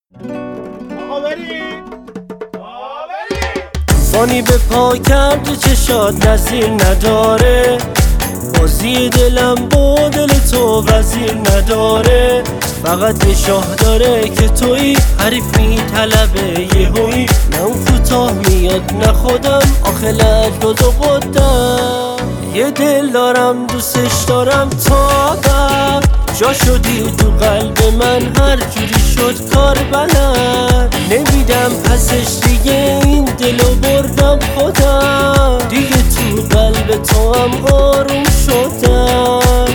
فانی به پا کرد و چشات نظیر نداره، بازی دلم با دل تو وزیر نداره. فقط یه شاه داره که توی حریف میطلبه یهویی، نه اون کوتاه میاد نه خودم آخه لجباز و قدم. یه دل دارم دوستش دارم تا قبل، جا شدی تو قلب من هر جوری شد کار بلد. نمیدم پسش دیگه این دلو بردم خودم، دیگه تو قلب تو هم آروم شدم.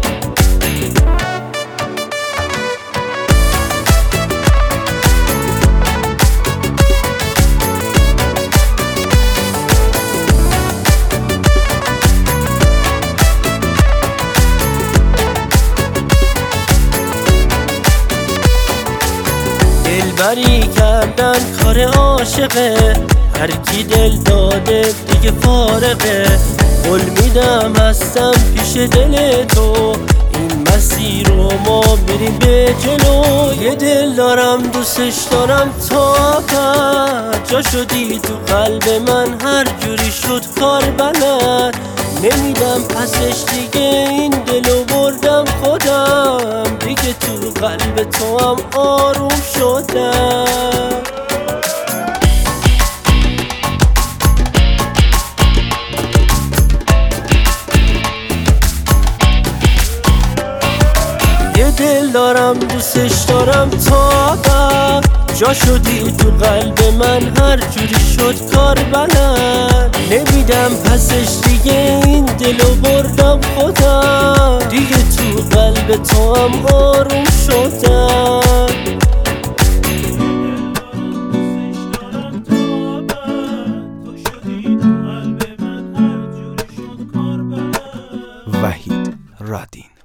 دلبری کردن کار عاشقه، هر کی دل داده دیگه فارغه. قول میدم هستم پیش دل تو، این مسیر رو ما بریم به جلو. یه دل دارم دوستش دارم تا ابد، جا شدی تو قلب من هر جوری شد کار بلد. نمیدم پسش دیگه این دلو بردم خودم، دیگه تو قلب تو هم آروم شدم. یه دل دارم دوستش دارم تا ابد، جا شدی تو قلب من هر جوری شد کار بلد. نمیدم پسش دیگه این دلو بردم خودم، دیگه تو قلب تو هم آروم شدم. وحید رادین.